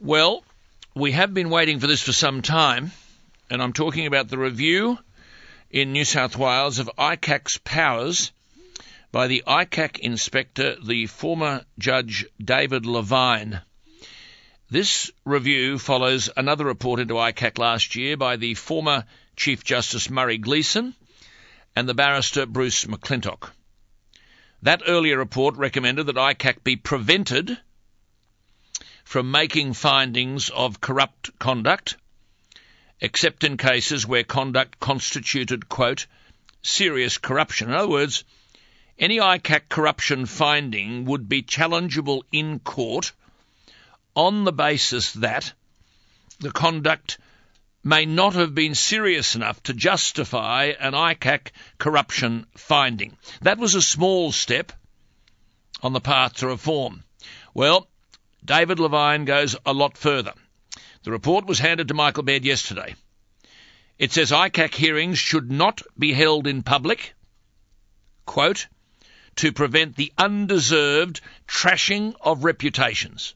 Well, we have been waiting for this for some time, and I'm talking about the review in New South Wales of ICAC's powers by the ICAC inspector, the former Judge David Levine. This review follows another report into ICAC last year by the former Chief Justice Murray Gleeson and the barrister Bruce McClintock. That earlier report recommended that ICAC be prevented from making findings of corrupt conduct, except in cases where conduct constituted, quote, serious corruption. In other words, any ICAC corruption finding would be challengeable in court on the basis that the conduct may not have been serious enough to justify an ICAC corruption finding. That was a small step on the path to reform. Well, David Levine goes a lot further. The report was handed to Michael Baird yesterday. It says ICAC hearings should not be held in public, quote, to prevent the undeserved trashing of reputations.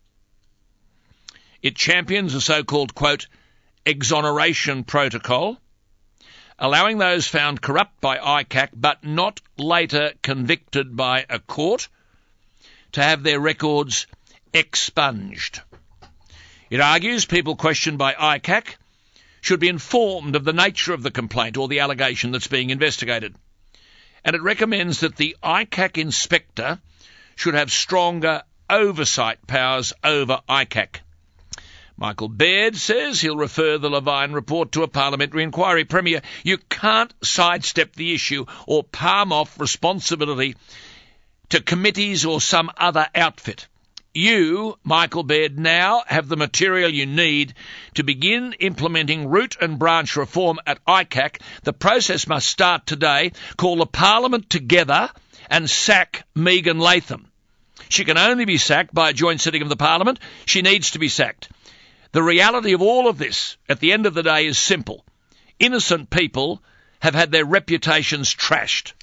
It champions a so-called, quote, exoneration protocol, allowing those found corrupt by ICAC but not later convicted by a court to have their records expunged. It argues people questioned by ICAC should be informed of the nature of the complaint or the allegation that's being investigated. And it recommends that the ICAC inspector should have stronger oversight powers over ICAC. Michael Baird says he'll refer the Levine report to a parliamentary inquiry. Premier, you can't sidestep the issue or palm off responsibility to committees or some other outfit. You, Michael Baird, now have the material you need to begin implementing root and branch reform at ICAC. The process must start today. Call the Parliament together and sack Megan Latham. She can only be sacked by a joint sitting of the Parliament. She needs to be sacked. The reality of all of this, at the end of the day, is simple. Innocent people have had their reputations trashed.